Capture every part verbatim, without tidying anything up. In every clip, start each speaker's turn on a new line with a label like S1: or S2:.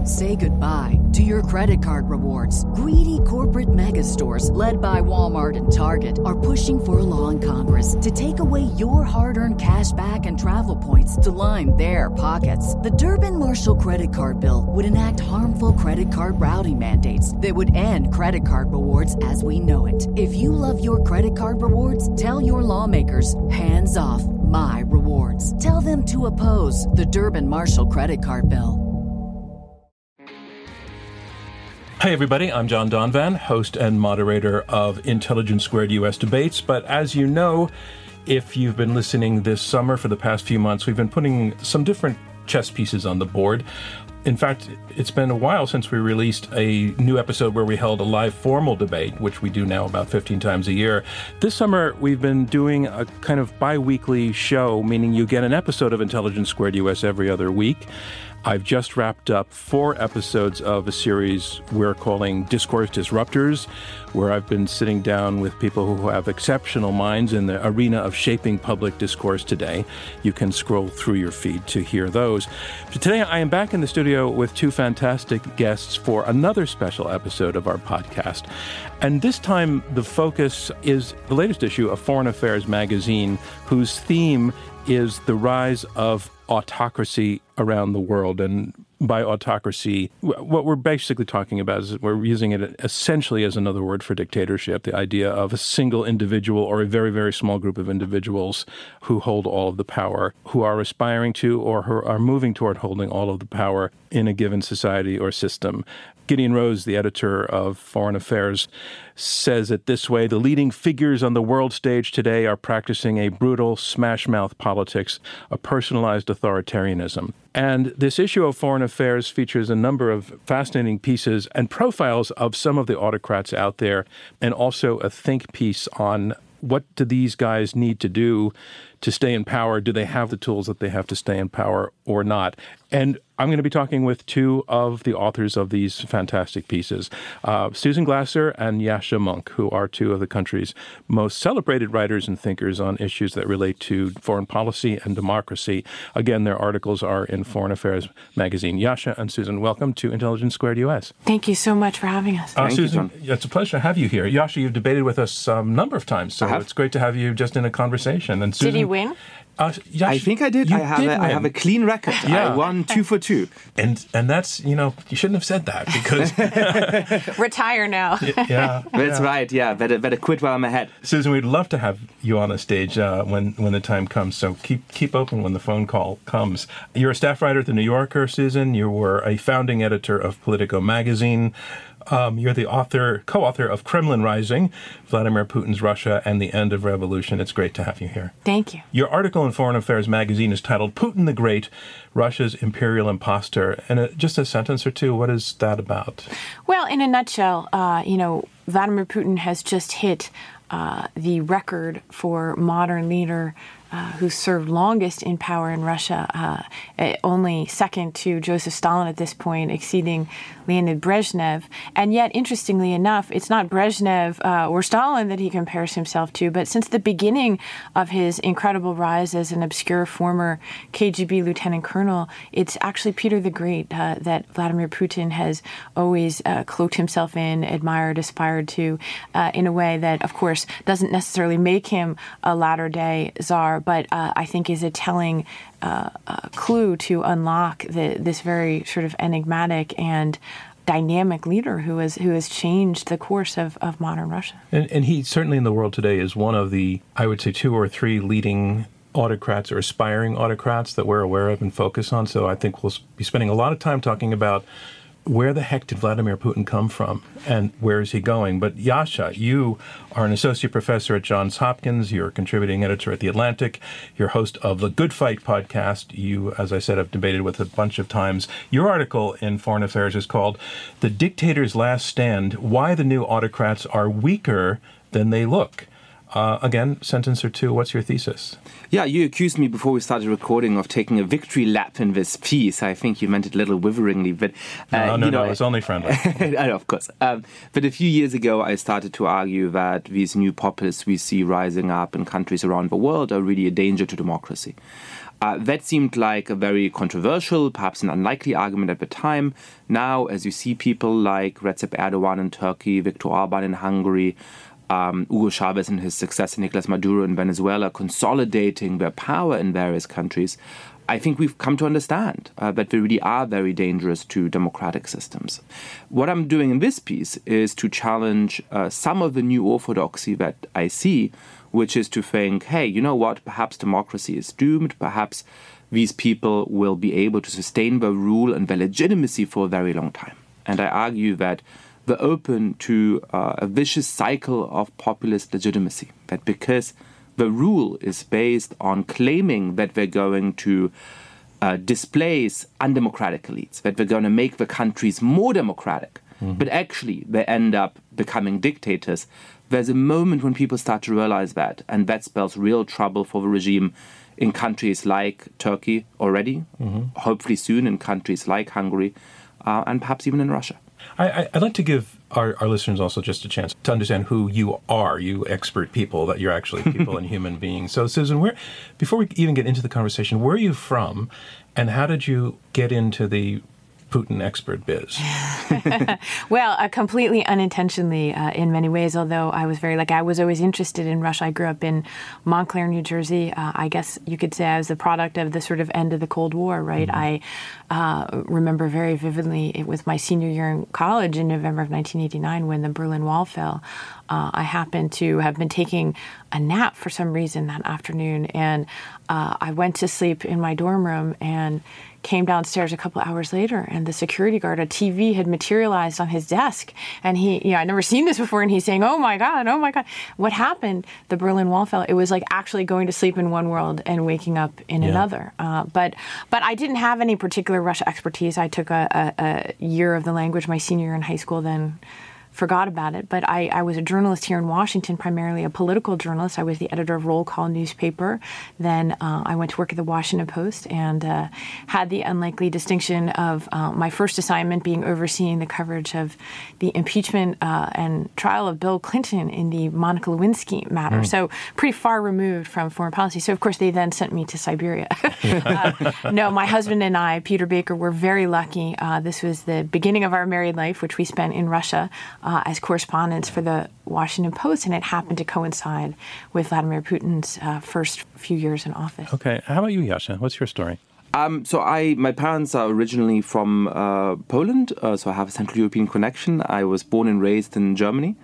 S1: Say goodbye to your credit card rewards. Greedy corporate mega stores, led by Walmart and Target, are pushing for a law in Congress to take away your hard-earned cash back and travel points to line their pockets. The Durbin-Marshall credit card bill would enact harmful credit card routing mandates that would end credit card rewards as we know it. If you love your credit card rewards, tell your lawmakers, hands off my rewards. Tell them to oppose the Durbin-Marshall credit card bill.
S2: Hey everybody, I'm John Donvan, host and moderator of Intelligence Squared U S Debates. But as you know, if you've been listening this summer for the past few months, we've been putting some different chess pieces on the board. In fact, it's been a while since we released a new episode where we held a live formal debate, which we do now about fifteen times a year. This summer, we've been doing a kind of bi-weekly show, meaning you get an episode of Intelligence Squared U S every other week. I've just wrapped up four episodes of a series we're calling Discourse Disruptors, where I've been sitting down with people who have exceptional minds in the arena of shaping public discourse today. You can scroll through your feed to hear those. So today I am back in the studio with two fantastic guests for another special episode of our podcast. And this time the focus is the latest issue of Foreign Affairs magazine, whose theme is the rise of autocracy around the world. And by autocracy, what we're basically talking about is that we're using it essentially as another word for dictatorship, the idea of a single individual or a very, very small group of individuals who hold all of the power, who are aspiring to or who are moving toward holding all of the power in a given society or system. Gideon Rose, the editor of Foreign Affairs, says it this way: the leading figures on the world stage today are practicing a brutal smash-mouth politics, a personalized authoritarianism. And this issue of Foreign Affairs features a number of fascinating pieces and profiles of some of the autocrats out there, and also a think piece on what do these guys need to do to stay in power? Do they have the tools that they have to stay in power or not? And I'm going to be talking with two of the authors of these fantastic pieces, uh, Susan Glasser and Yascha Mounk, who are two of the country's most celebrated writers and thinkers on issues that relate to foreign policy and democracy. Again, their articles are in Foreign Affairs magazine. Yascha and Susan, welcome to Intelligence Squared U S.
S3: Thank you so much for having us.
S2: Uh,
S4: Thank
S2: Susan,
S4: you, John.
S2: It's a pleasure to have you here. Yascha, you've debated with us a um, number of times, so it's great to have you just in a conversation. And Susan,
S3: Did he win?
S2: Uh, Yascha,
S4: I think I did. I have,
S2: did
S4: a, I have a clean record.
S2: Yeah.
S4: I won two for two.
S2: And and that's, you know, you shouldn't have said that because...
S3: Retire now.
S2: yeah.
S4: That's
S2: yeah.
S4: right. Yeah, better better quit while I'm ahead.
S2: Susan, we'd love to have you on the stage uh, when, when the time comes, so keep keep open when the phone call comes. You're a staff writer at The New Yorker, Susan. You were a founding editor of Politico magazine. Um, you're the author, co-author of Kremlin Rising, Vladimir Putin's Russia and the End of Revolution. It's great to have you here.
S3: Thank you.
S2: Your article in Foreign Affairs magazine is titled Putin the Great, Russia's Imperial Imposter. And uh, just a sentence or two, what is that about?
S3: Well, in a nutshell, uh, you know, Vladimir Putin has just hit uh, the record for modern leader Uh, who served longest in power in Russia, uh, only second to Joseph Stalin at this point, exceeding Leonid Brezhnev. And yet, interestingly enough, it's not Brezhnev uh, or Stalin that he compares himself to, but since the beginning of his incredible rise as an obscure former K G B lieutenant colonel, it's actually Peter the Great uh, that Vladimir Putin has always uh, cloaked himself in, admired, aspired to, uh, in a way that, of course, doesn't necessarily make him a latter-day czar, but uh, I think is a telling uh, uh, clue to unlock the, this very sort of enigmatic and dynamic leader who has who has changed the course of, of modern Russia.
S2: And, and he certainly in the world today is one of the, I would say, two or three leading autocrats or aspiring autocrats that we're aware of and focus on. So I think we'll be spending a lot of time talking about where the heck did Vladimir Putin come from and where is he going? But Yascha, you are an associate professor at Johns Hopkins. You're a contributing editor at The Atlantic. You're host of the Good Fight podcast. You, as I said, have debated with a bunch of times. Your article in Foreign Affairs is called The Dictator's Last Stand, Why the New Autocrats Are Weaker Than They Look. Uh, again, sentence or two, what's your thesis?
S4: Yeah, you accused me before we started recording of taking a victory lap in this piece. I think you meant it a little witheringly, but...
S2: Uh, no, no,
S4: you know,
S2: no, it's only friendly.
S4: I know, of course. Um, but a few years ago, I started to argue that these new populists we see rising up in countries around the world are really a danger to democracy. Uh, that seemed like a very controversial, perhaps an unlikely argument at the time. Now, as you see people like Recep Erdogan in Turkey, Viktor Orban in Hungary, um, Hugo Chavez and his successor Nicolas Maduro in Venezuela consolidating their power in various countries, I think we've come to understand uh, that they really are very dangerous to democratic systems. What I'm doing in this piece is to challenge uh, some of the new orthodoxy that I see, which is to think, hey, you know what, perhaps democracy is doomed, perhaps these people will be able to sustain their rule and their legitimacy for a very long time. And I argue that they're open to uh, a vicious cycle of populist legitimacy, that because the rule is based on claiming that they're going to uh, displace undemocratic elites, that they're going to make the countries more democratic, mm-hmm. but actually they end up becoming dictators. There's a moment when people start to realize that, and that spells real trouble for the regime in countries like Turkey already, mm-hmm. hopefully soon in countries like Hungary, uh, and perhaps even in Russia.
S2: I, I, I'd like to give our, our listeners also just a chance to understand who you are, you expert people, that you're actually people and human beings. So, Susan, where, before we even get into the conversation, where are you from, and how did you get into the Putin expert biz?
S3: Well, uh, completely unintentionally uh, in many ways, although I was very, like, I was always interested in Russia. I grew up in Montclair, New Jersey. Uh, I guess you could say I was the product of the sort of end of the Cold War, right? Mm-hmm. I uh, remember very vividly, it was my senior year in college in November of nineteen eighty-nine when the Berlin Wall fell. Uh, I happened to have been taking a nap for some reason that afternoon, and uh, I went to sleep in my dorm room and came downstairs a couple hours later, and the security guard, a T V had materialized on his desk. And he, you know, I'd never seen this before, and he's saying, oh my God, oh my God. What happened? The Berlin Wall fell. It was like actually going to sleep in one world and waking up in yeah. another. Uh, but but I didn't have any particular Russia expertise. I took a, a, a year of the language my senior year in high school, then forgot about it. But I, I was a journalist here in Washington, primarily a political journalist. I was the editor of Roll Call newspaper. Then uh, I went to work at the Washington Post and uh, had the unlikely distinction of uh, my first assignment being overseeing the coverage of the impeachment uh, and trial of Bill Clinton in the Monica Lewinsky matter. Mm. So pretty far removed from foreign policy. So, of course, they then sent me to Siberia. uh, no, my husband and I, Peter Baker, were very lucky. Uh, this was the beginning of our married life, which we spent in Russia. Uh, as correspondents for the Washington Post, and it happened to coincide with Vladimir Putin's uh, first few years in office.
S2: Okay. How about you, Yasha? What's your story?
S4: Um, so I, my parents are originally from uh, Poland, uh, so I have a Central European connection. I was born and raised in Germany.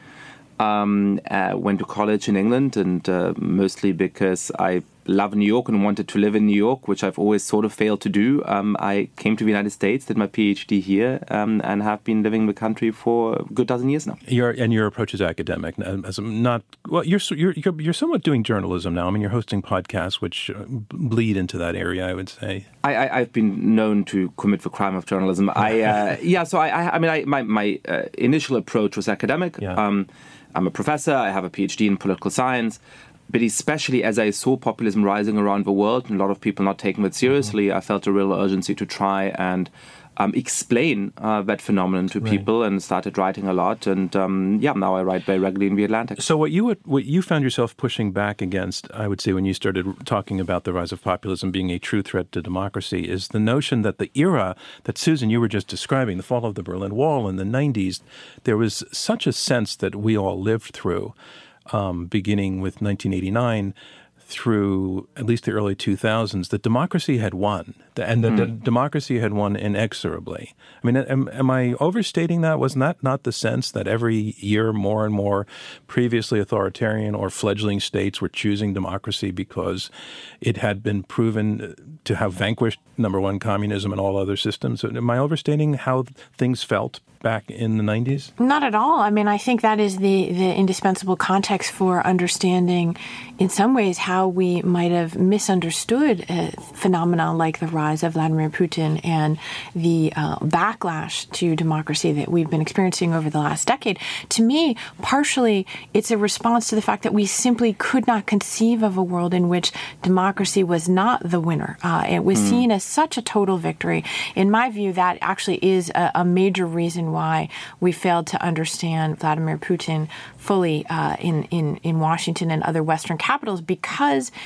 S4: Um, uh, went to college in England, and uh, mostly because I love New York and wanted to live in New York, which I've always sort of failed to do. Um, I came to the United States, did my PhD here, um, and have been living in the country for a good dozen years now.
S2: Your and your approach is academic, as not well. You're you're you're somewhat doing journalism now. I mean, you're hosting podcasts which bleed into that area, I would say.
S4: I, I, I've been known to commit the crime of journalism. I uh, yeah. So I, I, I mean, I, my my uh, initial approach was academic.
S2: Yeah.
S4: Um, I'm a professor. I have a PhD in political science. But especially as I saw populism rising around the world and a lot of people not taking it seriously, mm-hmm. I felt a real urgency to try and um, explain uh, that phenomenon to right. people, and started writing a lot. And um, yeah, now I write very regularly in The Atlantic.
S2: So what you would, what you found yourself pushing back against, I would say, when you started talking about the rise of populism being a true threat to democracy, is the notion that the era that, Susan, you were just describing, the fall of the Berlin Wall in the nineties, there was such a sense that we all lived through. Um, beginning with nineteen eighty-nine through at least the early two thousands, that democracy had won, and that mm. the democracy had won inexorably. I mean, am, am I overstating that? Wasn't that not the sense that every year more and more previously authoritarian or fledgling states were choosing democracy because it had been proven to have vanquished, number one, communism and all other systems? Am I overstating how things felt back in the nineties?
S3: Not at all. I mean, I think that is the, the indispensable context for understanding, in some ways, how we might have misunderstood a phenomenon like the rise of Vladimir Putin and the uh, backlash to democracy that we've been experiencing over the last decade. To me, partially, it's a response to the fact that we simply could not conceive of a world in which democracy was not the winner. Uh, it was mm. seen as such a total victory. In my view, that actually is a, a major reason why we failed to understand Vladimir Putin fully uh, in, in, in Washington and other Western capitals, because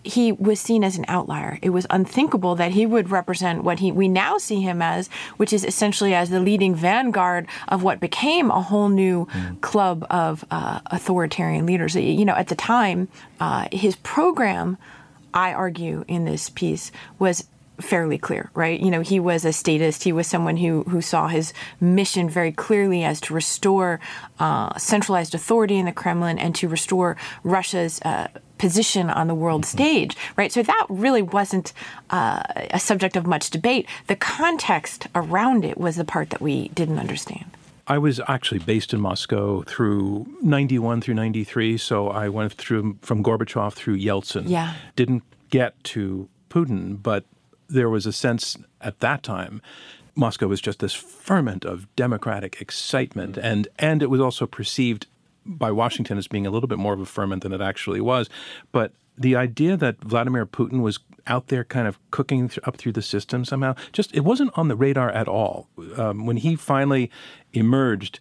S3: he was seen as an outlier. It was unthinkable that he would represent what he we now see him as, which is essentially as the leading vanguard of what became a whole new mm. club of uh, authoritarian leaders. You know, at the time, uh, his program, I argue in this piece, was fairly clear, right? You know, he was a statist. He was someone who who saw his mission very clearly as to restore uh, centralized authority in the Kremlin and to restore Russia's uh, position on the world mm-hmm. stage, right? So that really wasn't uh, a subject of much debate. The context around it was the part that we didn't understand.
S2: I was actually based in Moscow through ninety-one through ninety-three, so I went through from Gorbachev through Yeltsin.
S3: Yeah.
S2: Didn't get to Putin, but there was a sense at that time Moscow was just this ferment of democratic excitement, mm-hmm. and and it was also perceived by Washington as being a little bit more of a ferment than it actually was. But the idea that Vladimir Putin was out there kind of cooking th- up through the system somehow, just it wasn't on the radar at all. Um, when he finally emerged,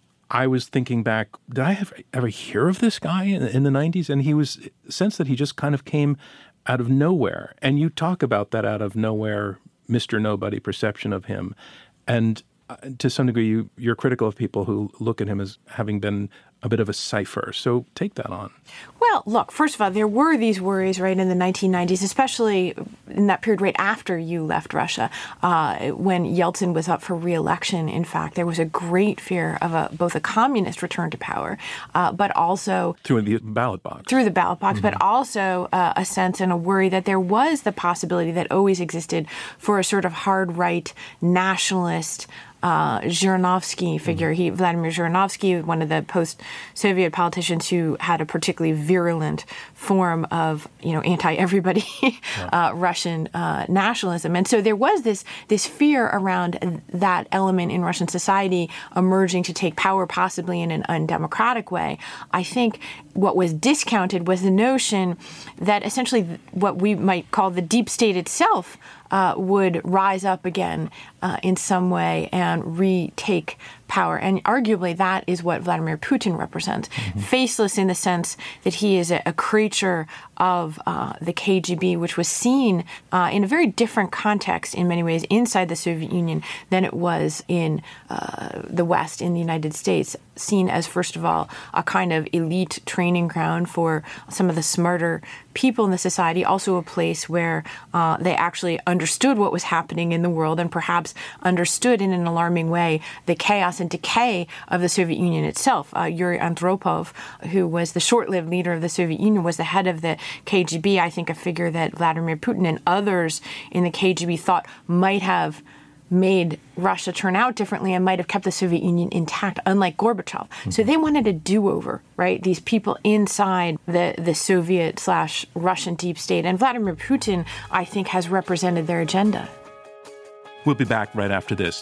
S2: I was thinking back, did I have, ever hear of this guy in, in the nineties? And he was, sense that he just kind of came out of nowhere. And you talk about that out of nowhere, Mister Nobody perception of him. And uh, to some degree, you, you're critical of people who look at him as having been a bit of a cipher. So take that on.
S3: Well, look, first of all, there were these worries, right, in the nineteen nineties, especially in that period right after you left Russia, uh, when Yeltsin was up for re-election. In fact, there was a great fear of a, both a communist return to power, uh, but also
S2: through the ballot box. Through
S3: the ballot box, mm-hmm. but also uh, a sense and a worry that there was the possibility that always existed for a sort of hard right nationalist Uh, Zhirinovsky figure. He, Vladimir Zhirinovsky, one of the post-Soviet politicians who had a particularly virulent form of, you know, anti-everybody yeah. uh, Russian uh, nationalism. And so there was this this fear around that element in Russian society emerging to take power possibly in an undemocratic way. I think what was discounted was the notion that essentially what we might call the deep state itself Uh, would rise up again uh, in some way and retake power. And arguably that is what Vladimir Putin represents. Mm-hmm. Faceless in the sense that he is a, a creature of uh, the K G B, which was seen uh, in a very different context in many ways inside the Soviet Union than it was in uh, the West, in the United States, seen as, first of all, a kind of elite training ground for some of the smarter people in the society, also a place where uh, they actually understood what was happening in the world and perhaps understood in an alarming way the chaos and decay of the Soviet Union itself. Uh, Yuri Andropov, who was the short-lived leader of the Soviet Union, was the head of the K G B, I think a figure that Vladimir Putin and others in the K G B thought might have made Russia turn out differently and might have kept the Soviet Union intact, unlike Gorbachev. Mm-hmm. So they wanted a do-over, right? These people inside the, the Soviet slash Russian deep state. And Vladimir Putin, I think, has represented their agenda.
S2: We'll be back right after this.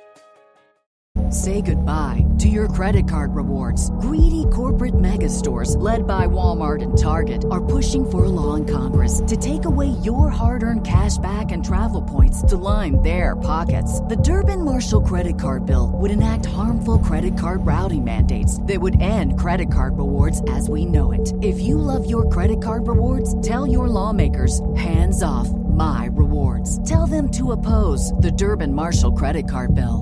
S1: Say goodbye to your credit card rewards. Greedy corporate mega stores, led by Walmart and Target, are pushing for a law in Congress to take away your hard-earned cash back and travel points to line their pockets. The Durbin-Marshall credit card bill would enact harmful credit card routing mandates that would end credit card rewards as we know it. If you love your credit card rewards, tell your lawmakers, hands off my rewards. Tell them to oppose the Durbin-Marshall credit card bill.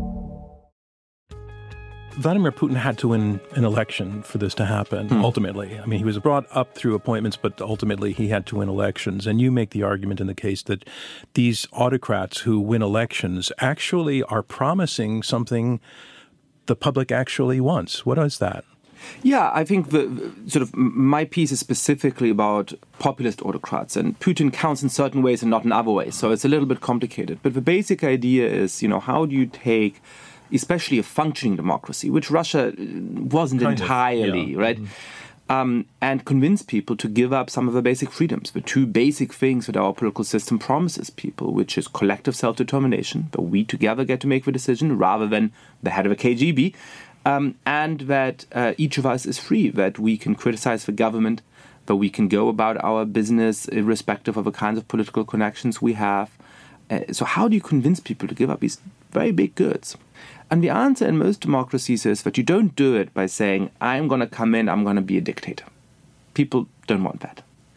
S2: Vladimir Putin had to win an election for this to happen, hmm. ultimately. I mean, he was brought up through appointments, but ultimately he had to win elections. And you make the argument in the case that these autocrats who win elections actually are promising something the public actually wants. What is that?
S4: Yeah, I think the sort of my piece is specifically about populist autocrats, and Putin counts in certain ways and not in other ways. So it's a little bit complicated. But the basic idea is, you know, how do you take especially a functioning democracy, which Russia wasn't kind entirely, of, yeah. right? Mm-hmm. Um, and convince people to give up some of the basic freedoms, the two basic things that our political system promises people, which is collective self-determination, that we together get to make the decision rather than the head of a K G B, um, and that uh, each of us is free, that we can criticize the government, that we can go about our business irrespective of the kinds of political connections we have. Uh, so how do you convince people to give up these very big goods? And the answer in most democracies is that you don't do it by saying, I'm going to come in, I'm going to be a dictator. People don't want that.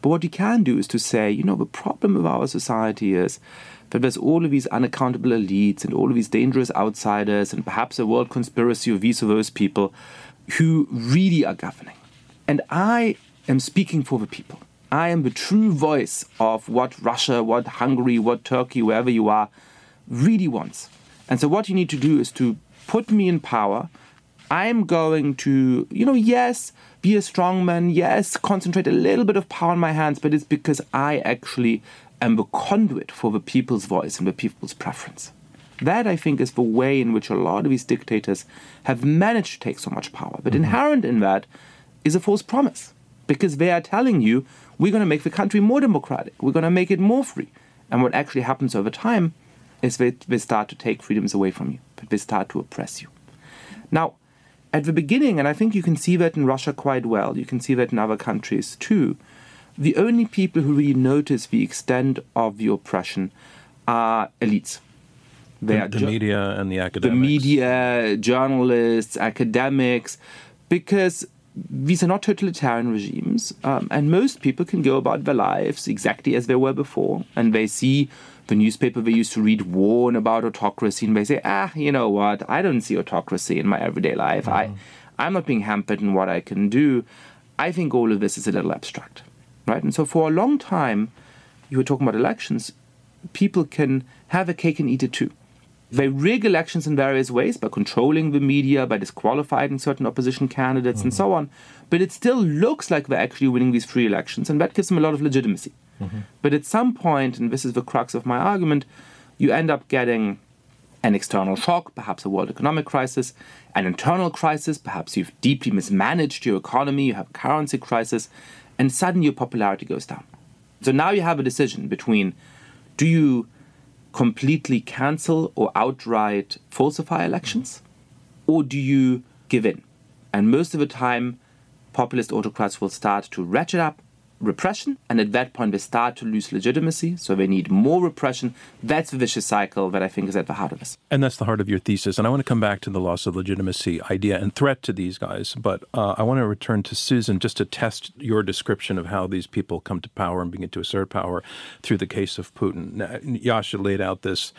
S4: But what you can do is to say, you know, the problem of our society is that there's all of these unaccountable elites and all of these dangerous outsiders and perhaps a world conspiracy of these or those people who really are governing. And I am speaking for the people. I am the true voice of what Russia, what Hungary, what Turkey, wherever you are, really wants. And so what you need to do is to put me in power. I'm going to, you know, yes, be a strongman, yes, concentrate a little bit of power in my hands, but it's because I actually am the conduit for the people's voice and the people's preference. That, I think, is the way in which a lot of these dictators have managed to take so much power. But mm-hmm. inherent in that is a false promise, because they are telling you, we're going to make the country more democratic, we're going to make it more free. And what actually happens over time is they, they start to take freedoms away from you, but they start to oppress you. Now, at the beginning, and I think you can see that in Russia quite well, you can see that in other countries too, the only people who really notice the extent of the oppression are elites. They
S2: the
S4: are
S2: the
S4: ju-
S2: media and the academics.
S4: The media, journalists, academics, because these are not totalitarian regimes, um, and most people can go about their lives exactly as they were before, and they see the newspaper they used to read warn about autocracy, and they say, ah, you know what, I don't see autocracy in my everyday life. Mm. I, I'm not being hampered in what I can do. I think all of this is a little abstract, right? And so for a long time, you were talking about elections, people can have a cake and eat it too. They rig elections in various ways by controlling the media, by disqualifying certain opposition candidates, mm-hmm. and so on. But it still looks like they're actually winning these free elections, and that gives them a lot of legitimacy. Mm-hmm. But at some point, and this is the crux of my argument, you end up getting an external shock, perhaps a world economic crisis, an internal crisis, perhaps you've deeply mismanaged your economy, you have a currency crisis, and suddenly your popularity goes down. So now you have a decision between, do you completely cancel or outright falsify elections, or do you give in? And most of the time, populist autocrats will start to ratchet up repression, and at that point they start to lose legitimacy, so they need more repression. That's the vicious cycle that I think is at the heart of this.
S2: And that's the heart of your thesis. And I want to come back to the loss of legitimacy idea and threat to these guys, but uh, I want to return to Susan just to test your description of how these people come to power and begin to assert power through the case of Putin. Now, Yasha laid out this,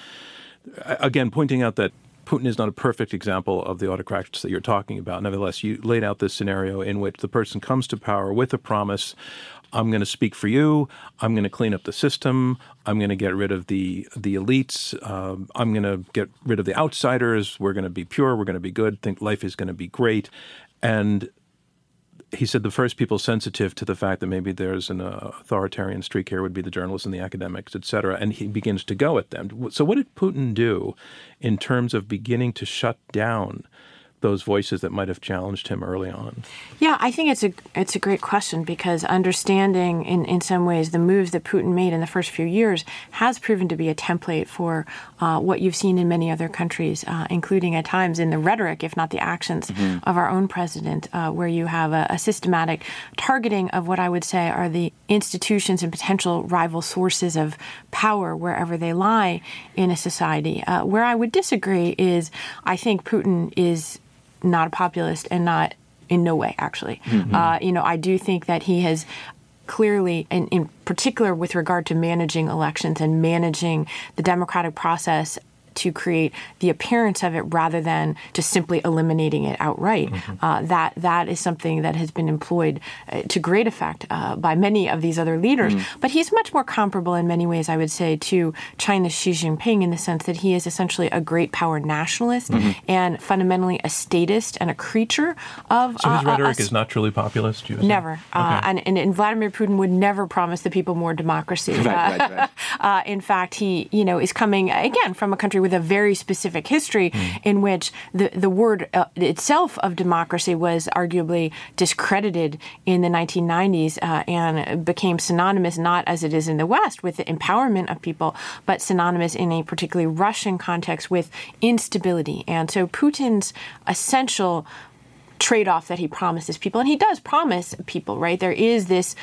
S2: again, pointing out that Putin is not a perfect example of the autocrats that you're talking about. Nevertheless, you laid out this scenario in which the person comes to power with a promise: I'm going to speak for you. I'm going to clean up the system. I'm going to get rid of the the elites. Um, I'm going to get rid of the outsiders. We're going to be pure. We're going to be good. Think life is going to be great. And he said the first people sensitive to the fact that maybe there's an uh, authoritarian streak here would be the journalists and the academics, et cetera. And he begins to go at them. So what did Putin do in terms of beginning to shut down those voices that might have challenged him early on?
S3: Yeah, I think it's a it's a great question, because understanding in, in some ways the moves that Putin made in the first few years has proven to be a template for uh, what you've seen in many other countries, uh, including at times in the rhetoric, if not the actions, mm-hmm. of our own president, uh, where you have a, a systematic targeting of what I would say are the institutions and potential rival sources of power wherever they lie in a society. Uh, where I would disagree is I think Putin is not a populist, and not in no way, actually. Mm-hmm. Uh, you know, I do think that he has clearly, and in particular with regard to managing elections and managing the democratic process, to create the appearance of it rather than just simply eliminating it outright. Mm-hmm. Uh, that that is something that has been employed uh, to great effect uh, by many of these other leaders. Mm-hmm. But he's much more comparable in many ways, I would say, to China's Xi Jinping, in the sense that he is essentially a great power nationalist, mm-hmm. and fundamentally a statist and a creature of...
S2: So his
S3: uh,
S2: rhetoric
S3: uh,
S2: is not truly populist? You
S3: never.
S2: Okay.
S3: Uh, and, and, and Vladimir Putin would never promise the people more democracy.
S4: Right,
S3: uh,
S4: right, right.
S3: uh, in fact, he, you know, is coming, again, from a country with a very specific history mm. in which the, the word uh, itself of democracy was arguably discredited in the nineteen nineties uh, and became synonymous, not as it is in the West, with the empowerment of people, but synonymous in a particularly Russian context with instability. And so Putin's essential trade-off that he promises people, and he does promise people, right? There is this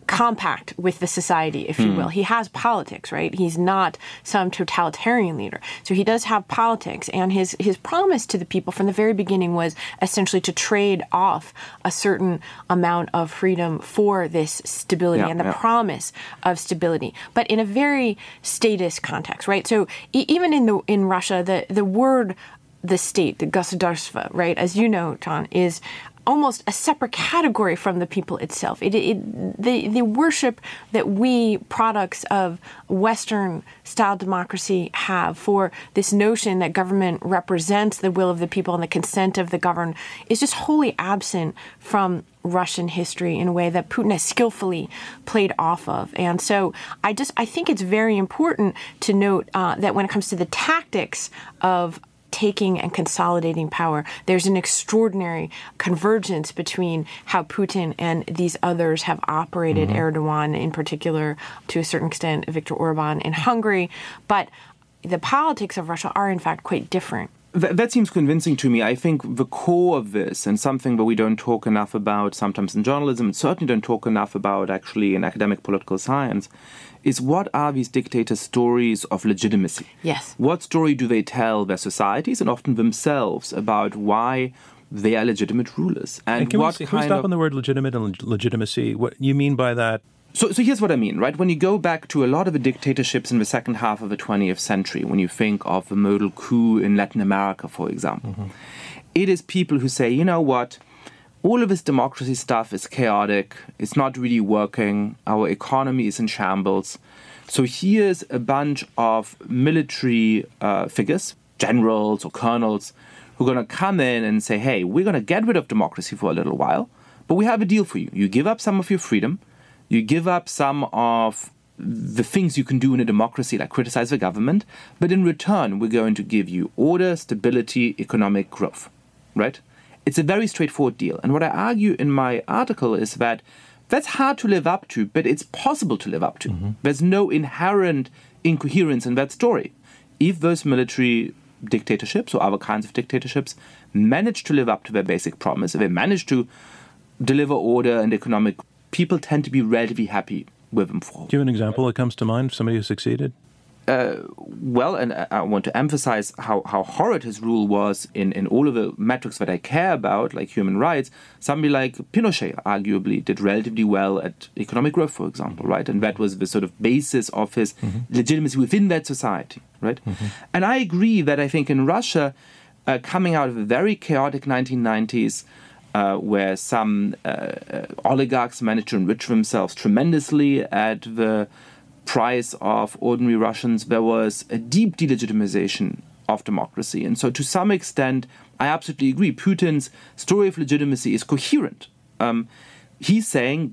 S3: compact with the society, if you will. He has politics, right? He's not some totalitarian leader. So he does have politics, and his, his promise to the people from the very beginning was essentially to trade off a certain amount of freedom for this stability
S4: yeah,
S3: and the
S4: yeah.
S3: promise of stability, but in a very statist context, right? So e- even in the in Russia, the, the word the state, the государство, right, as you know, John, is almost a separate category from the people itself. It, it, the, the worship that we, products of Western-style democracy, have for this notion that government represents the will of the people and the consent of the governed is just wholly absent from Russian history in a way that Putin has skillfully played off of. And so I just I think it's very important to note uh, that when it comes to the tactics of taking and consolidating power, there's an extraordinary convergence between how Putin and these others have operated, mm-hmm. Erdogan in particular, to a certain extent, Viktor Orban in Hungary. But the politics of Russia are, in fact, quite different.
S4: That, that seems convincing to me. I think the core of this, and something that we don't talk enough about sometimes in journalism, and certainly don't talk enough about actually in academic political science, is what are these dictators' stories of legitimacy?
S3: Yes.
S4: What story do they tell their societies and often themselves about why they are legitimate rulers? And,
S2: and can,
S4: what
S2: we, can we
S4: kind
S2: stop
S4: of...
S2: on the word legitimate and legitimacy? What you mean by that?
S4: So, so here's what I mean, right? When you go back to a lot of the dictatorships in the second half of the twentieth century, when you think of the modal coup in Latin America, for example, mm-hmm. it is people who say, you know what? All of this democracy stuff is chaotic. It's not really working. Our economy is in shambles. So here's a bunch of military uh, figures, generals or colonels, who are going to come in and say, hey, we're going to get rid of democracy for a little while, but we have a deal for you. You give up some of your freedom. You give up some of the things you can do in a democracy, like criticize the government. But in return, we're going to give you order, stability, economic growth, right? It's a very straightforward deal. And what I argue in my article is that that's hard to live up to, but it's possible to live up to. Mm-hmm. There's no inherent incoherence in that story. If those military dictatorships or other kinds of dictatorships manage to live up to their basic promise, if they manage to deliver order and economic, people tend to be relatively happy with them. For.
S2: Do you have an example that comes to mind, somebody who succeeded?
S4: Uh, well, and I want to emphasize how, how horrid his rule was in, in all of the metrics that I care about, like human rights. Somebody like Pinochet arguably did relatively well at economic growth, for example, right? And that was the sort of basis of his mm-hmm. legitimacy within that society, right? Mm-hmm. And I agree that I think in Russia, uh, coming out of a very chaotic nineteen nineties, uh, where some uh, uh, oligarchs managed to enrich themselves tremendously at the price of ordinary Russians, there was a deep delegitimization of democracy. And so to some extent, I absolutely agree. Putin's story of legitimacy is coherent. Um, he's saying,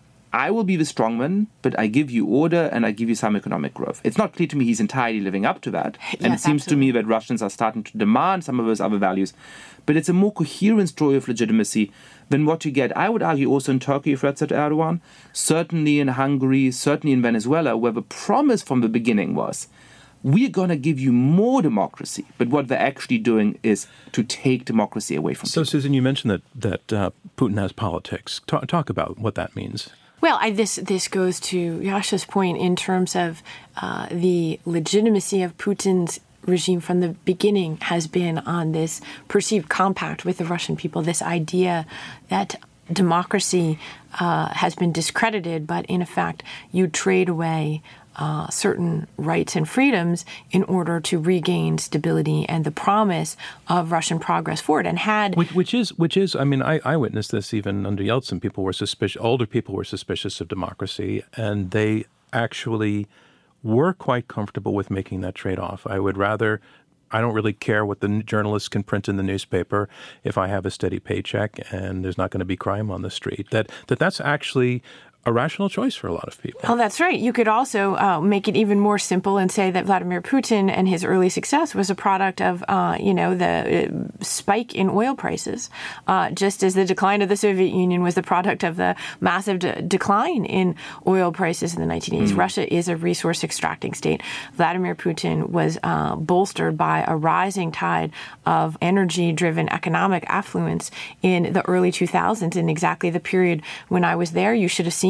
S4: I will be the strongman, but I give you order and I give you some economic growth. It's not clear to me he's entirely living up to that.
S3: Yes,
S4: and it seems
S3: absolutely.
S4: to me that Russians are starting to demand some of those other values. But it's a more coherent story of legitimacy than what you get, I would argue, also in Turkey with Recep Erdogan, certainly in Hungary, certainly in Venezuela, where the promise from the beginning was, we're going to give you more democracy. But what they're actually doing is to take democracy away from
S2: so,
S4: people.
S2: So, Susan, you mentioned that, that uh, Putin has politics. Talk, talk about what that means.
S3: Well, I, this this goes to Yasha's point in terms of uh, the legitimacy of Putin's regime from the beginning has been on this perceived compact with the Russian people, this idea that democracy uh, has been discredited, but in effect, you trade away uh, certain rights and freedoms in order to regain stability and the promise of Russian progress forward. And had
S2: which, which is which is, I mean, I, I witnessed this even under Yeltsin. People were suspicious. Older people were suspicious of democracy, and they actually were quite comfortable with making that trade-off. I would rather, I don't really care what the journalists can print in the newspaper if I have a steady paycheck and there's not going to be crime on the street. That, that that's actually a rational choice for a lot of people.
S3: Oh, that's right. You could also uh, make it even more simple and say that Vladimir Putin and his early success was a product of, uh, you know, the uh, spike in oil prices, uh, just as the decline of the Soviet Union was the product of the massive de- decline in oil prices in the nineteen eighties. Mm. Russia is a resource extracting state. Vladimir Putin was uh, bolstered by a rising tide of energy-driven economic affluence in the early two thousands, in exactly the period when I was there. You should have seen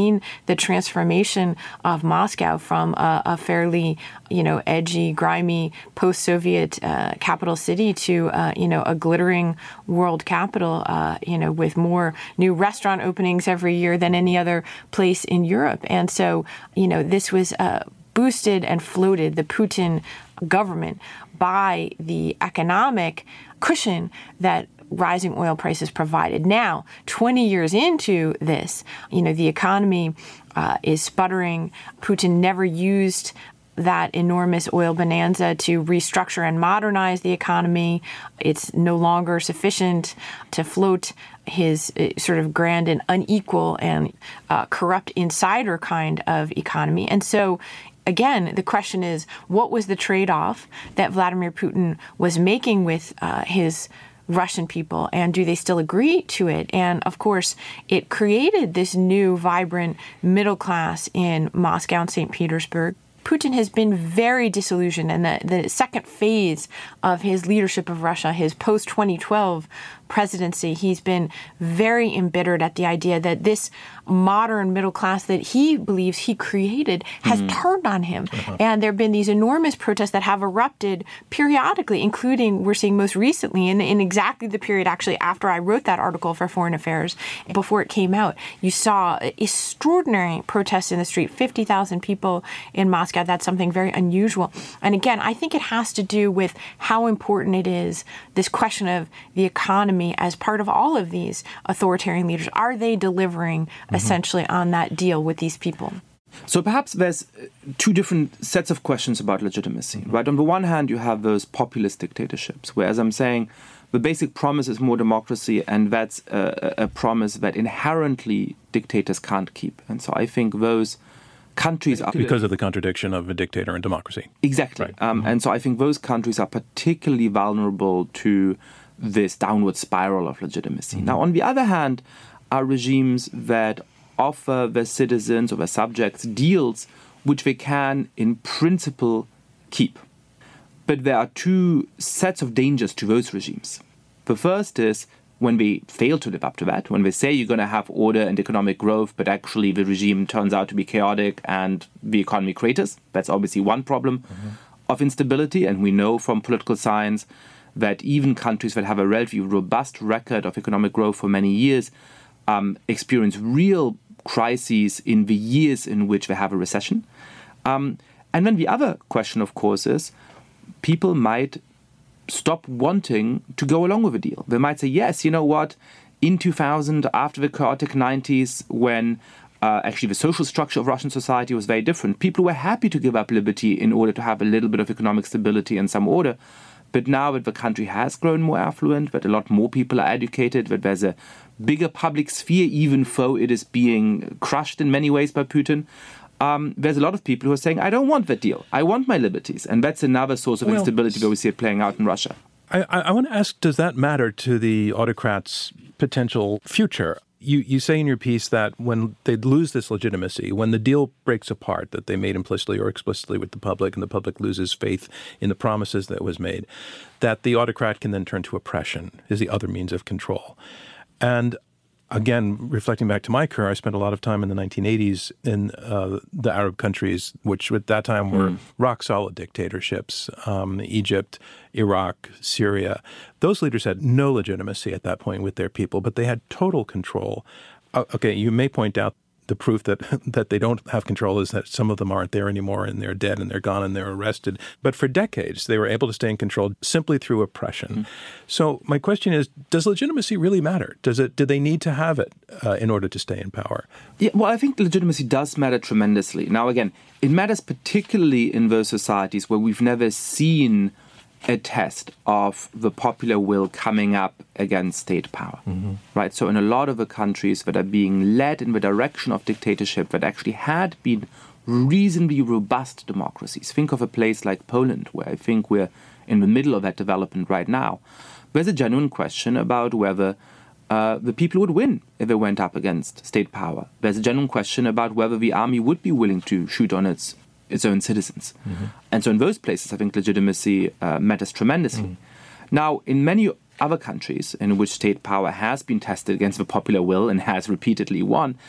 S3: seen the transformation of Moscow from a, a fairly, you know, edgy, grimy, post-Soviet uh, capital city to, uh, you know, a glittering world capital, uh, you know, with more new restaurant openings every year than any other place in Europe. And so, you know, this was uh, boosted and floated, the Putin government, by the economic cushion that rising oil prices provided. Now, twenty years into this, you know, the economy uh, is sputtering. Putin never used that enormous oil bonanza to restructure and modernize the economy. It's no longer sufficient to float his uh, sort of grand and unequal and uh, corrupt insider kind of economy. And so, again, the question is, what was the trade-off that Vladimir Putin was making with uh, his Russian people, and do they still agree to it? And of course, it created this new, vibrant middle class in Moscow and Saint Petersburg. Putin has been very disillusioned, and the, the second phase of his leadership of Russia, his post twenty twelve presidency, he's been very embittered at the idea that this modern middle class that he believes he created has mm. turned on him. Uh-huh. And there have been these enormous protests that have erupted periodically, including we're seeing most recently in, in exactly the period actually after I wrote that article for Foreign Affairs, before it came out. You saw extraordinary protests in the street, fifty thousand people in Moscow. That's something very unusual. And again, I think it has to do with how important it is, this question of the economy as part of all of these authoritarian leaders. Are they delivering mm-hmm. essentially on that deal with these people?
S4: So perhaps there's two different sets of questions about legitimacy, mm-hmm. right? On the one hand, you have those populist dictatorships, where, as I'm saying, the basic promise is more democracy, and that's a, a promise that inherently dictators can't keep. And so I think those countries are...
S2: Because of the contradiction of a dictator and democracy.
S4: Exactly.
S2: Right.
S4: Um, mm-hmm. And so I think those countries are particularly vulnerable to this downward spiral of legitimacy. Mm-hmm. Now, on the other hand, are regimes that offer their citizens or their subjects deals which they can, in principle, keep. But there are two sets of dangers to those regimes. The first is when they fail to live up to that, when they say you're going to have order and economic growth, but actually the regime turns out to be chaotic and the economy craters. That's obviously one problem mm-hmm. of instability, and we know from political science that even countries that have a relatively robust record of economic growth for many years um, experience real crises in the years in which they have a recession. Um, and then the other question, of course, is people might stop wanting to go along with a deal. They might say, yes, you know what, in two thousand, after the chaotic nineties, when uh, actually the social structure of Russian society was very different, people were happy to give up liberty in order to have a little bit of economic stability and some order. But now that the country has grown more affluent, that a lot more people are educated, that there's a bigger public sphere, even though it is being crushed in many ways by Putin, um, there's a lot of people who are saying, I don't want that deal. I want my liberties. And that's another source of well, instability where we see it playing out in Russia.
S2: I, I, I want to ask, does that matter to the autocrats' potential future? You, you say in your piece that when they lose this legitimacy, when the deal breaks apart that they made implicitly or explicitly with the public, and the public loses faith in the promises that was made, that the autocrat can then turn to oppression as the other means of control. And again, reflecting back to my career, I spent a lot of time in the nineteen eighties in uh, the Arab countries, which at that time were mm. rock-solid dictatorships, um, Egypt, Iraq, Syria. Those leaders had no legitimacy at that point with their people, but they had total control. Uh, okay, you may point out the proof that that they don't have control is that some of them aren't there anymore, and they're dead, and they're gone, and they're arrested. But for decades, they were able to stay in control simply through oppression. Mm-hmm. So my question is, does legitimacy really matter? Does it? Do they need to have it uh, in order to stay in power?
S4: Yeah, well, I think legitimacy does matter tremendously. Now, again, it matters particularly in those societies where we've never seen a test of the popular will coming up against state power, mm-hmm. right? So in a lot of the countries that are being led in the direction of dictatorship that actually had been reasonably robust democracies, think of a place like Poland, where I think we're in the middle of that development right now, there's a genuine question about whether uh, the people would win if they went up against state power. There's a genuine question about whether the army would be willing to shoot on its its own citizens. Mm-hmm. And so in those places, I think legitimacy uh, matters tremendously. Mm. Now, in many other countries in which state power has been tested against the popular will and has repeatedly won,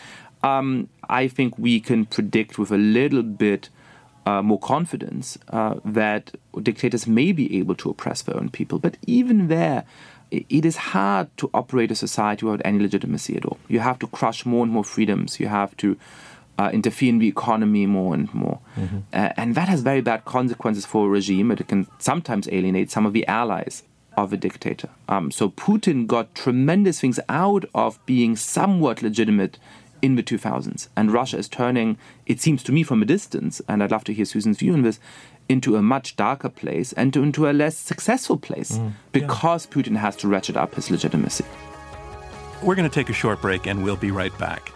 S4: um, I think we can predict with a little bit uh, more confidence uh, that dictators may be able to oppress their own people. But even there, it is hard to operate a society without any legitimacy at all. You have to crush more and more freedoms. You have to uh, interfere in the economy more and more. Mm-hmm. Uh, and that has very bad consequences for a regime. It can sometimes alienate some of the allies of a dictator. Um, so Putin got tremendous things out of being somewhat legitimate in the two thousands. And Russia is turning, it seems to me from a distance, and I'd love to hear Susan's view on this, into a much darker place and to, into a less successful place mm, because yeah. Putin has to ratchet up his legitimacy.
S2: We're going to take a short break and we'll be right back.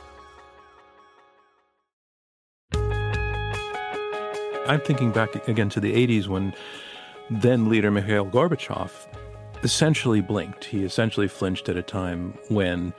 S2: I'm thinking back again to the eighties when then leader Mikhail Gorbachev essentially blinked. He essentially flinched at a time when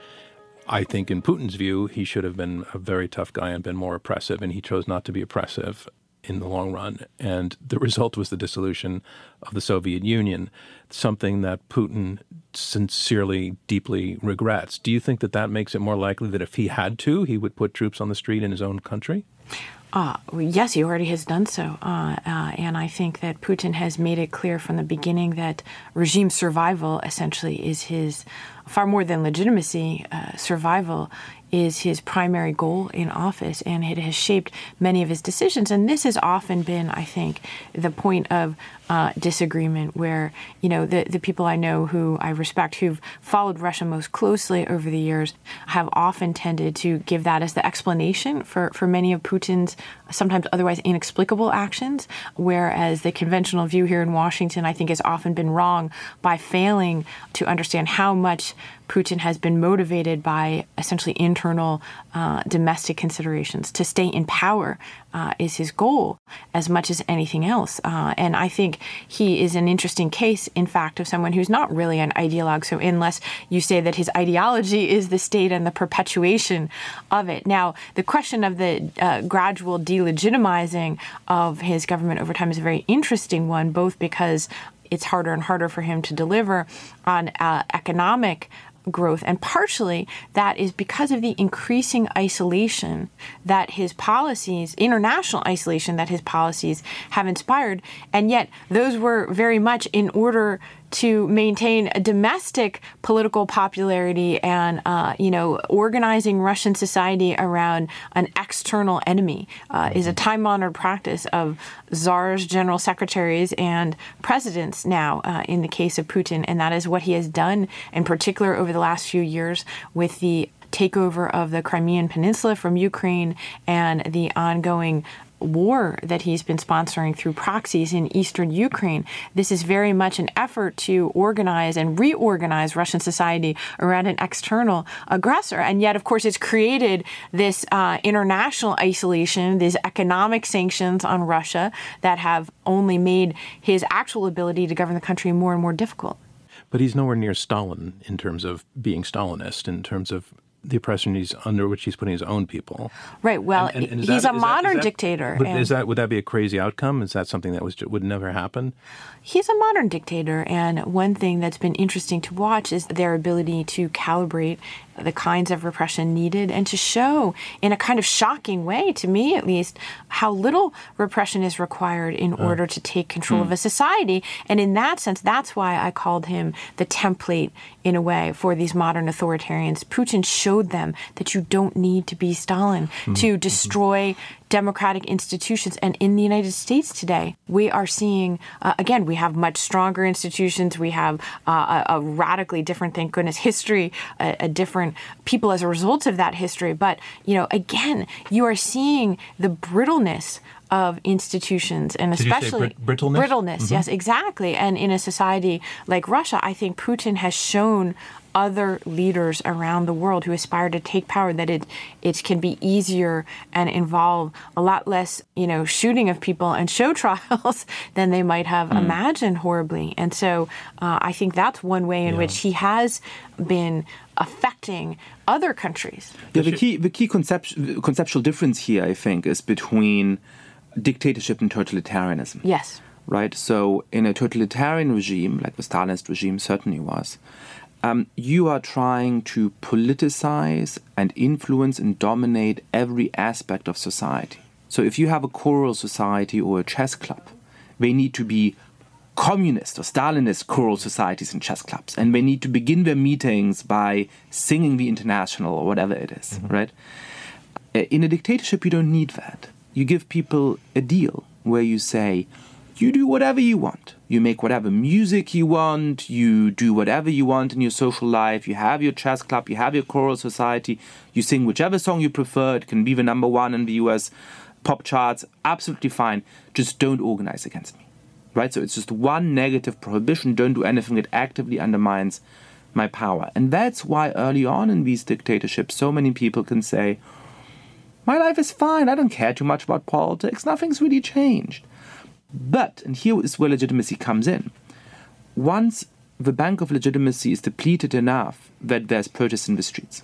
S2: I think in Putin's view, he should have been a very tough guy and been more oppressive, and he chose not to be oppressive in the long run. And the result was the dissolution of the Soviet Union, something that Putin sincerely, deeply regrets. Do you think that that makes it more likely that if he had to, he would put troops on the street in his own country?
S3: Uh, yes, he already has done so. Uh, uh, and I think that Putin has made it clear from the beginning that regime survival essentially is his, far more than legitimacy, uh, survival is his primary goal in office, and it has shaped many of his decisions. And this has often been, I think, the point of uh, disagreement where, you know, the, the people I know who I respect who've followed Russia most closely over the years have often tended to give that as the explanation for, for many of Putin's sometimes otherwise inexplicable actions, whereas the conventional view here in Washington, I think, has often been wrong by failing to understand how much Putin has been motivated by essentially internal uh, domestic considerations. To stay in power uh, is his goal as much as anything else. Uh, and I think he is an interesting case, in fact, of someone who's not really an ideologue. So unless you say that his ideology is the state and the perpetuation of it. Now, the question of the uh, gradual delegitimizing of his government over time is a very interesting one, both because it's harder and harder for him to deliver on uh, economic growth. And partially that is because of the increasing isolation that his policies, international isolation that his policies have inspired. And yet those were very much in order to maintain a domestic political popularity and, uh, you know, organizing Russian society around an external enemy uh, is a time-honored practice of czars, general secretaries, and presidents now uh, in the case of Putin. And that is what he has done, in particular over the last few years with the takeover of the Crimean Peninsula from Ukraine and the ongoing war that he's been sponsoring through proxies in eastern Ukraine. This is very much an effort to organize and reorganize Russian society around an external aggressor. And yet, of course, it's created this uh, international isolation, these economic sanctions on Russia that have only made his actual ability to govern the country more and more difficult.
S2: But he's nowhere near Stalin in terms of being Stalinist, in terms of the oppression he's under which he's putting his own people.
S3: Right. Well, and, and he's that, a modern that, dictator.
S2: But is that would that be a crazy outcome? Is that something that was would never happen?
S3: He's a modern dictator, and one thing that's been interesting to watch is their ability to calibrate the kinds of repression needed and to show in a kind of shocking way, to me at least, how little repression is required in uh. order to take control mm. of a society. And in that sense, that's why I called him the template, in a way, for these modern authoritarians. Putin showed them that you don't need to be Stalin mm. to destroy mm-hmm. democratic institutions. And in the United States today, we are seeing, uh, again, we have much stronger institutions. We have uh, a, a radically different, thank goodness, history, a, a different people as a result of that history. But, you know, again, you are seeing the brittleness of institutions, and
S2: Did
S3: especially
S2: you say brit- brittleness.
S3: Brittleness, mm-hmm. Yes, exactly. And in a society like Russia, I think Putin has shown other leaders around the world who aspire to take power that it it can be easier and involve a lot less, you know, shooting of people and show trials than they might have mm. imagined horribly. And so uh, I think that's one way in yeah. which he has been affecting other countries.
S4: Yeah, the key the key concept, conceptual difference here, I think, is between dictatorship and totalitarianism.
S3: Yes.
S4: Right? So in a totalitarian regime, like the Stalinist regime certainly was, um, you are trying to politicize and influence and dominate every aspect of society. So if you have a choral society or a chess club, they need to be communist or Stalinist choral societies and chess clubs, and they need to begin their meetings by singing the International or whatever it is, mm-hmm. right? In a dictatorship, you don't need that. You give people a deal where you say, you do whatever you want. You make whatever music you want. You do whatever you want in your social life. You have your chess club. You have your choral society. You sing whichever song you prefer. It can be the number one in the U S pop charts. Absolutely fine. Just don't organize against me. Right? So it's just one negative prohibition. Don't do anything that actively undermines my power. And that's why early on in these dictatorships, so many people can say, my life is fine. I don't care too much about politics. Nothing's really changed. But, and here is where legitimacy comes in, once the bank of legitimacy is depleted enough that there's protests in the streets,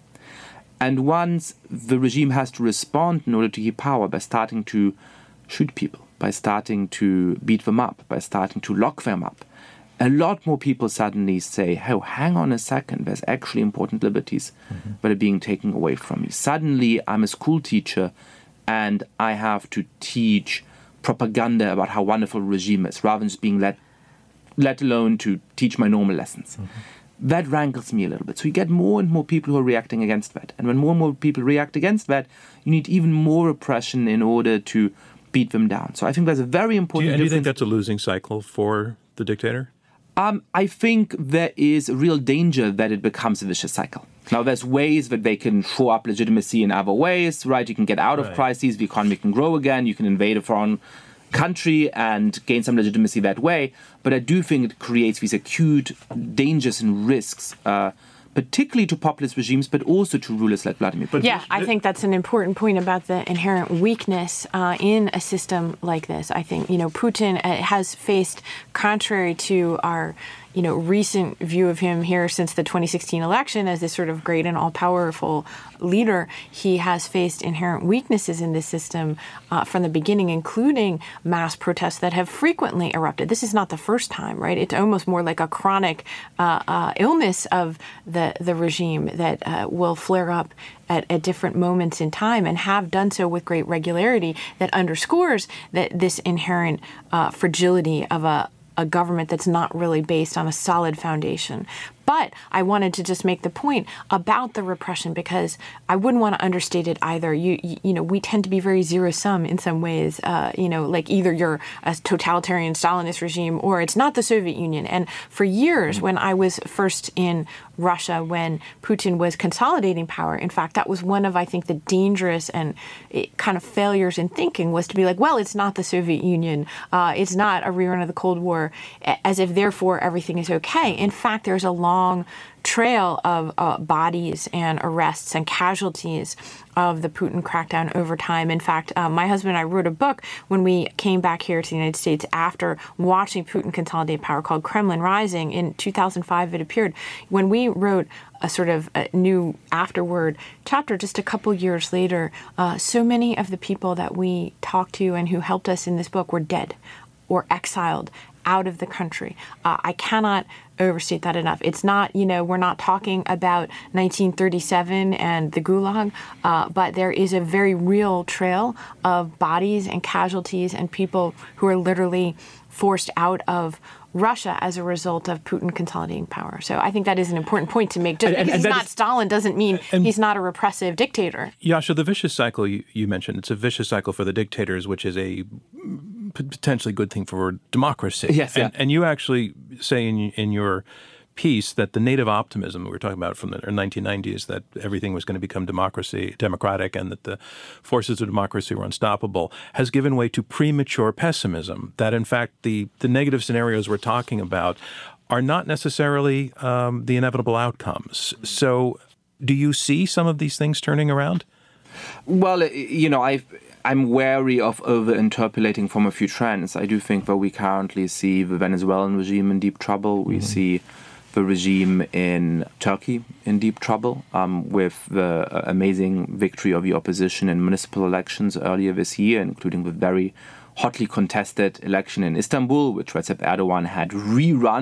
S4: and once the regime has to respond in order to keep power by starting to shoot people, by starting to beat them up, by starting to lock them up, a lot more people suddenly say, oh, hang on a second, there's actually important liberties mm-hmm. that are being taken away from me. Suddenly, I'm a school teacher and I have to teach propaganda about how wonderful the regime is, rather than just being let, let alone to teach my normal lessons. Mm-hmm. That rankles me a little bit. So you get more and more people who are reacting against that. And when more and more people react against that, you need even more repression in order to beat them down. So I think there's a very important
S2: do you, and
S4: difference.
S2: Do you think that's a losing cycle for the dictator?
S4: Um, I think there is a real danger that it becomes a vicious cycle. Now, there's ways that they can show up legitimacy in other ways, right? You can get out of right. crises, the economy can grow again, you can invade a foreign country and gain some legitimacy that way. But I do think it creates these acute dangers and risks, uh, particularly to populist regimes, but also to rulers like Vladimir Putin.
S3: Yeah, I think that's an important point about the inherent weakness uh, in a system like this. I think, you know, Putin has faced, contrary to our, you know, recent view of him here since the twenty sixteen election as this sort of great and all-powerful leader, he has faced inherent weaknesses in this system uh, from the beginning, including mass protests that have frequently erupted. This is not the first time, right? It's almost more like a chronic uh, uh, illness of the, the regime that uh, will flare up At, at different moments in time and have done so with great regularity that underscores that this inherent uh, fragility of a, a government that's not really based on a solid foundation. But I wanted to just make the point about the repression because I wouldn't want to understate it either. You you, you know, we tend to be very zero-sum in some ways. Uh, you know, like either you're a totalitarian Stalinist regime or it's not the Soviet Union. And for years, mm-hmm. when I was first in Russia, when Putin was consolidating power, in fact, that was one of, I think, the dangerous and kind of failures in thinking was to be like, well, it's not the Soviet Union. Uh, it's not a rerun of the Cold War, as if, therefore, everything is okay. In fact, there's a long long trail of uh, bodies and arrests and casualties of the Putin crackdown over time. In fact, uh, my husband and I wrote a book when we came back here to the United States after watching Putin consolidate power called Kremlin Rising. In two thousand five, it appeared. When we wrote a sort of a new afterword chapter just a couple years later, uh, so many of the people that we talked to and who helped us in this book were dead or exiled out of the country. Uh, I cannot overstate that enough. It's not, you know, we're not talking about nineteen thirty-seven and the Gulag, uh, but there is a very real trail of bodies and casualties and people who are literally forced out of Russia as a result of Putin consolidating power. So I think that is an important point to make. Just
S2: and,
S3: because
S2: and
S3: he's not
S2: is,
S3: Stalin doesn't mean and, he's not a repressive dictator.
S2: Yascha, the vicious cycle you, you mentioned, it's a vicious cycle for the dictators, which is a potentially good thing for democracy.
S4: Yes, yeah.
S2: And, and you actually say in in your piece that the native optimism we were talking about from the nineteen nineties, that everything was going to become democracy, democratic, and that the forces of democracy were unstoppable, has given way to premature pessimism, that in fact the, the negative scenarios we're talking about are not necessarily um, the inevitable outcomes. So do you see some of these things turning around?
S4: Well, you know, I've I'm wary of over-interpolating from a few trends. I do think that we currently see the Venezuelan regime in deep trouble. We mm-hmm. see the regime in Turkey in deep trouble um, with the uh, amazing victory of the opposition in municipal elections earlier this year, including the very hotly contested election in Istanbul, which Recep Erdogan had rerun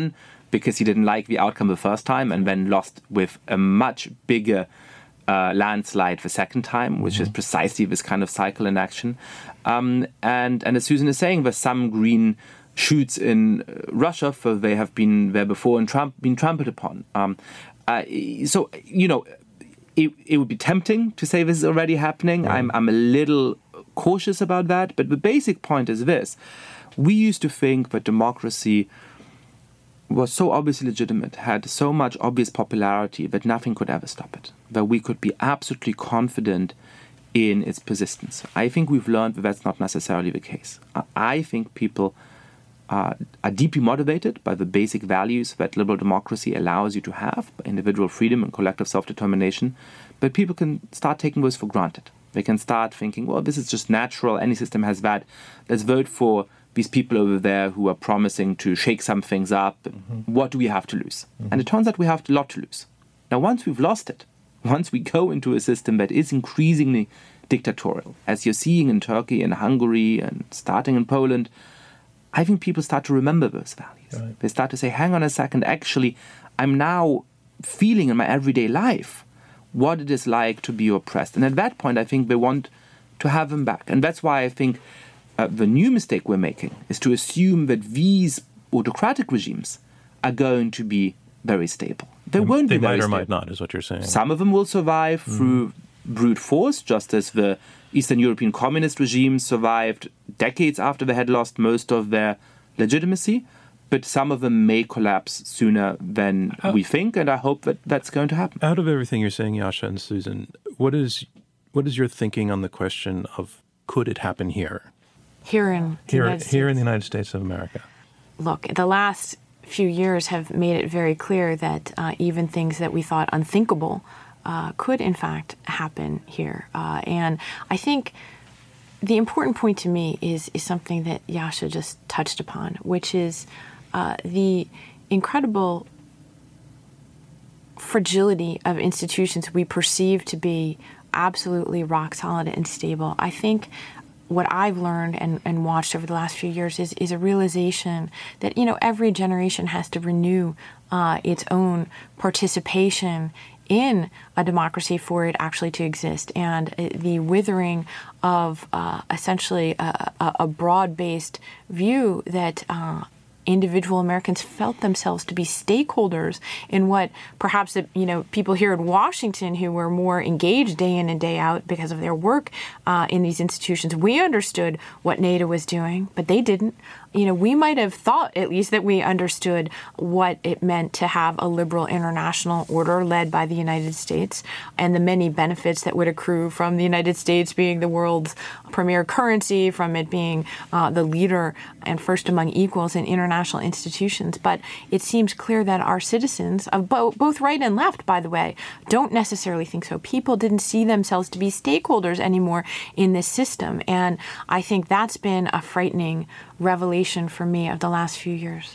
S4: because he didn't like the outcome the first time and then lost with a much bigger uh, landslide the second time, which mm-hmm. is precisely this kind of cycle in action. Um, and, and as Susan is saying, there's some green shoots in Russia, for they have been there before and tramp- been trampled upon. Um, uh, so, you know, it, it would be tempting to say this is already happening. Yeah. I'm, I'm a little cautious about that. But the basic point is this. We used to think that democracy was so obviously legitimate, had so much obvious popularity that nothing could ever stop it, that we could be absolutely confident in its persistence. I think we've learned that that's not necessarily the case. I think people uh, are deeply motivated by the basic values that liberal democracy allows you to have, individual freedom and collective self-determination, but people can start taking those for granted. They can start thinking, well, this is just natural, any system has that, let's vote for these people over there who are promising to shake some things up. Mm-hmm. What do we have to lose? Mm-hmm. And it turns out we have a lot to lose. Now, once we've lost it, once we go into a system that is increasingly dictatorial, as you're seeing in Turkey and Hungary and starting in Poland, I think people start to remember those values. Right. They start to say, hang on a second, actually, I'm now feeling in my everyday life what it is like to be oppressed. And at that point, I think they want to have them back. And that's why I think Uh, the new mistake we're making is to assume that these autocratic regimes are going to be very stable. They, they won't
S2: they
S4: be very
S2: stable. They might or
S4: stable.
S2: might not, is what you're saying.
S4: Some of them will survive mm. through brute force, just as the Eastern European communist regimes survived decades after they had lost most of their legitimacy. But some of them may collapse sooner than uh, we think, and I hope that that's going to happen.
S2: Out of everything you're saying, Yascha and Susan, what is what is your thinking on the question of could it happen here?
S3: Here in the
S2: here,
S3: United States.
S2: Here in the United States of America.
S3: Look, the last few years have made it very clear that uh, even things that we thought unthinkable uh, could, in fact, happen here. Uh, and I think the important point to me is, is something that Yascha just touched upon, which is uh, the incredible fragility of institutions we perceive to be absolutely rock solid and stable. I think what I've learned and, and watched over the last few years is, is a realization that, you know, every generation has to renew uh, its own participation in a democracy for it actually to exist. And the withering of uh, essentially a, a broad-based view that uh, individual Americans felt themselves to be stakeholders in what perhaps, you know, people here in Washington who were more engaged day in and day out because of their work uh, in these institutions. We understood what NATO was doing, but they didn't. You know, we might have thought at least that we understood what it meant to have a liberal international order led by the United States and the many benefits that would accrue from the United States being the world's premier currency, from it being uh, the leader and first among equals in international institutions. But it seems clear that our citizens, of bo- both right and left, by the way, don't necessarily think so. People didn't see themselves to be stakeholders anymore in this system. And I think that's been a frightening revelation for me of the last few years.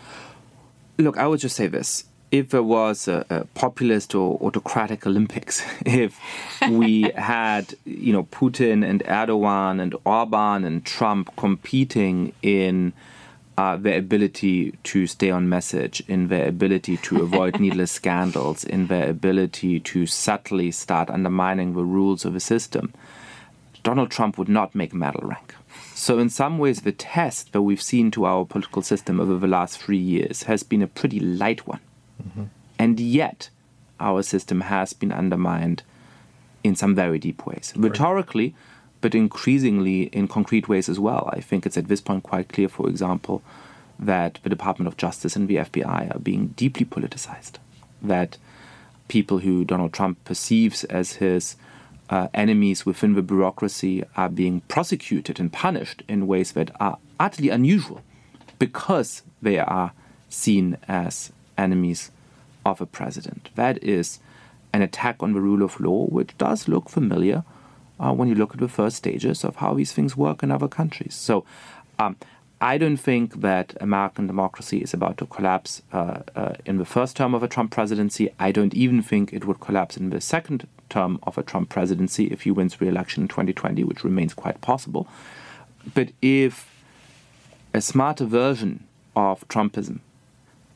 S4: Look, I would just say this. If there was a, a populist or autocratic Olympics, if we had, you know, Putin and Erdogan and Orban and Trump competing in uh, their ability to stay on message, in their ability to avoid needless scandals, in their ability to subtly start undermining the rules of the system, Donald Trump would not make medal rank. So in some ways, the test that we've seen to our political system over the last three years has been a pretty light one. Mm-hmm. And yet, our system has been undermined in some very deep ways. Right. Rhetorically, but increasingly in concrete ways as well. I think it's at this point quite clear, for example, that the Department of Justice and the F B I are being deeply politicized. That people who Donald Trump perceives as his uh, enemies within the bureaucracy are being prosecuted and punished in ways that are utterly unusual because they are seen as enemies of a president. That is an attack on the rule of law, which does look familiar uh, when you look at the first stages of how these things work in other countries. So um, I don't think that American democracy is about to collapse uh, uh, in the first term of a Trump presidency. I don't even think it would collapse in the second term of a Trump presidency if he wins re-election in twenty twenty, which remains quite possible. But if a smarter version of Trumpism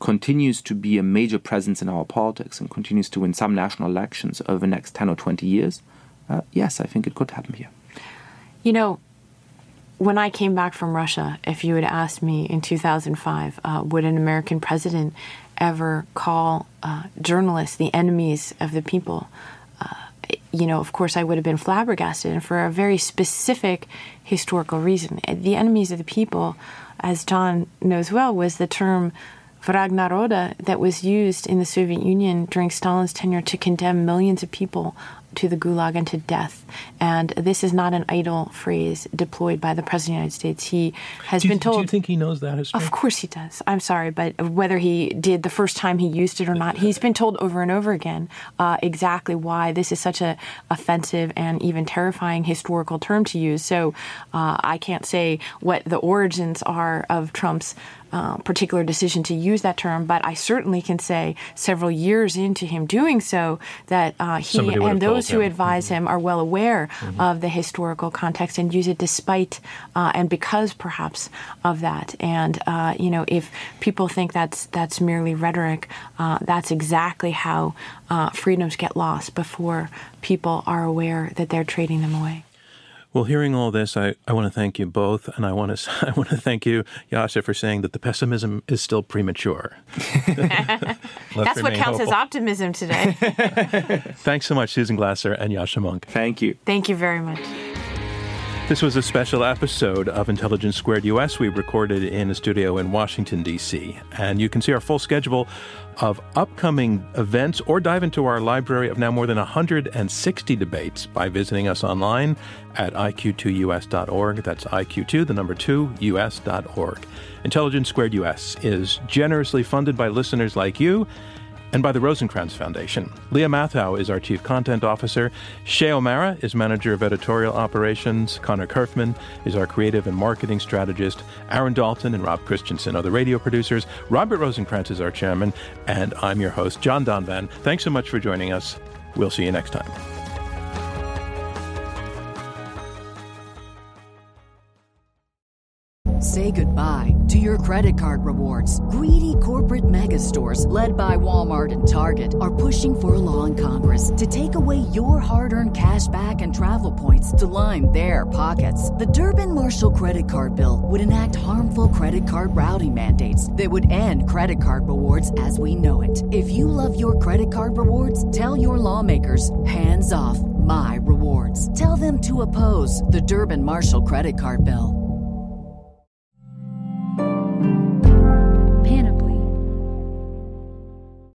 S4: continues to be a major presence in our politics and continues to win some national elections over the next ten or twenty years, uh, yes, I think it could happen here.
S3: You know, when I came back from Russia, if you had asked me in two thousand five, uh, would an American president ever call uh, journalists the enemies of the people, uh, you know, of course, I would have been flabbergasted, and for a very specific historical reason. The enemies of the people, as John knows well, was the term Vrag Naroda that was used in the Soviet Union during Stalin's tenure to condemn millions of people to the Gulag and to death. And this is not an idle phrase deployed by the President of the United States. He has
S2: do you,
S3: been told...
S2: Do you think he knows that history?
S3: Of course he does. I'm sorry, but whether he did the first time he used it or not, he's been told over and over again uh, exactly why this is such an offensive and even terrifying historical term to use. So uh, I can't say what the origins are of Trump's Uh, particular decision to use that term, but I certainly can say several years into him doing so that uh, he and those who advise mm-hmm. him are well aware mm-hmm. of the historical context and use it despite uh, and because perhaps of that. And uh, you know, if people think that's that's merely rhetoric, uh, that's exactly how uh, freedoms get lost before people are aware that they're trading them away.
S2: Well, hearing all this, I, I want to thank you both, and I want to I want to thank you, Yascha, for saying that the pessimism is still premature.
S3: That's what counts hopeful. as optimism today.
S2: Thanks so much, Susan Glasser and Yascha Mounk.
S4: Thank you.
S3: Thank you very much.
S2: This was a special episode of Intelligence Squared U S we recorded in a studio in Washington, D C. And you can see our full schedule of upcoming events or dive into our library of now more than one hundred sixty debates by visiting us online at I Q two U S dot org. That's I Q two, the number two, U S dot org. Intelligence Squared U S is generously funded by listeners like you and by the Rosencrantz Foundation. Leah Mathau is our Chief Content Officer. Shea O'Mara is Manager of Editorial Operations. Connor Kerfman is our Creative and Marketing Strategist. Aaron Dalton and Rob Christensen are the radio producers. Robert Rosencrantz is our Chairman. And I'm your host, John Donvan. Thanks so much for joining us. We'll see you next time.
S1: Say goodbye to your credit card rewards. Greedy corporate mega stores, led by Walmart and Target, are pushing for a law in Congress to take away your hard-earned cash back and travel points to line their pockets. The Durbin-Marshall credit card bill would enact harmful credit card routing mandates that would end credit card rewards as we know it. If you love your credit card rewards, tell your lawmakers, hands off my rewards. Tell them to oppose the Durbin-Marshall credit card bill.